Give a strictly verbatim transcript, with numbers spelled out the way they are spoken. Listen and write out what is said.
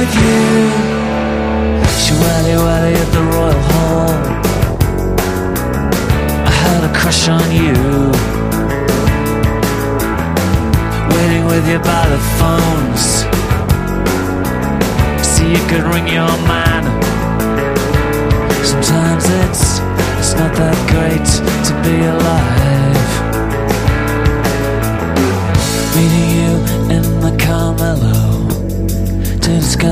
with you. Shwally wally at the Royal Hall. I had a crush on you. Waiting with you by the phones. See you could ring your man. Sometimes it's it's not that great to be alive. Meeting you in the Carmelo to discuss